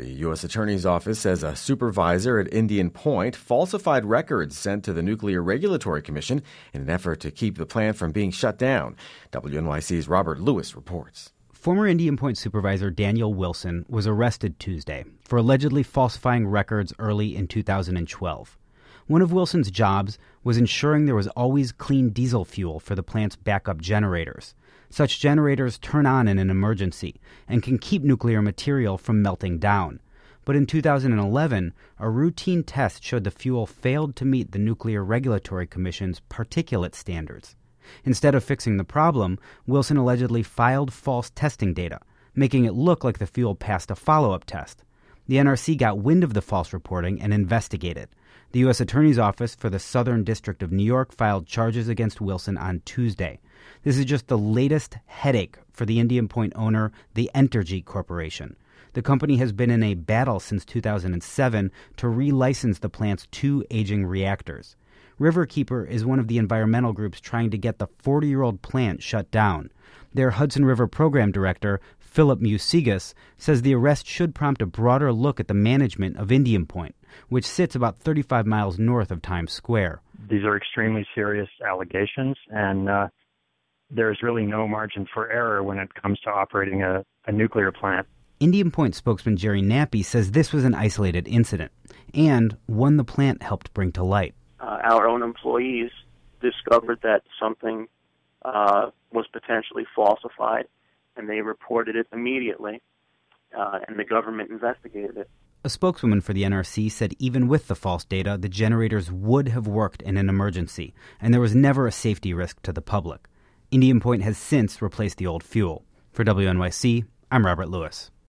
The U.S. Attorney's Office says a supervisor at Indian Point falsified records sent to the Nuclear Regulatory Commission in an effort to keep the plant from being shut down. WNYC's Robert Lewis reports. Former Indian Point supervisor Daniel Wilson was arrested Tuesday for allegedly falsifying records early in 2012. One of Wilson's jobs was ensuring there was always clean diesel fuel for the plant's backup generators. Such generators turn on in an emergency and can keep nuclear material from melting down. But in 2011, a routine test showed the fuel failed to meet the Nuclear Regulatory Commission's particulate standards. Instead of fixing the problem, Wilson allegedly filed false testing data, making it look like the fuel passed a follow-up test. The NRC got wind of the false reporting and investigated. The U.S. Attorney's Office for the Southern District of New York filed charges against Wilson on Tuesday. This is just the latest headache for the Indian Point owner, the Entergy Corporation. The company has been in a battle since 2007 to relicense the plant's 2 aging reactors. Riverkeeper is one of the environmental groups trying to get the 40-year-old plant shut down. Their Hudson River Program Director, Philip Musegas, says the arrest should prompt a broader look at the management of Indian Point, which sits about 35 miles north of Times Square. These are extremely serious allegations, and there's really no margin for error when it comes to operating a nuclear plant. Indian Point spokesman Jerry Nappy says this was an isolated incident, and one the plant helped bring to light. Our own employees discovered that something was potentially falsified, and they reported it immediately, and the government investigated it. A spokeswoman for the NRC said even with the false data, the generators would have worked in an emergency, and there was never a safety risk to the public. Indian Point has since replaced the old fuel. For WNYC, I'm Robert Lewis.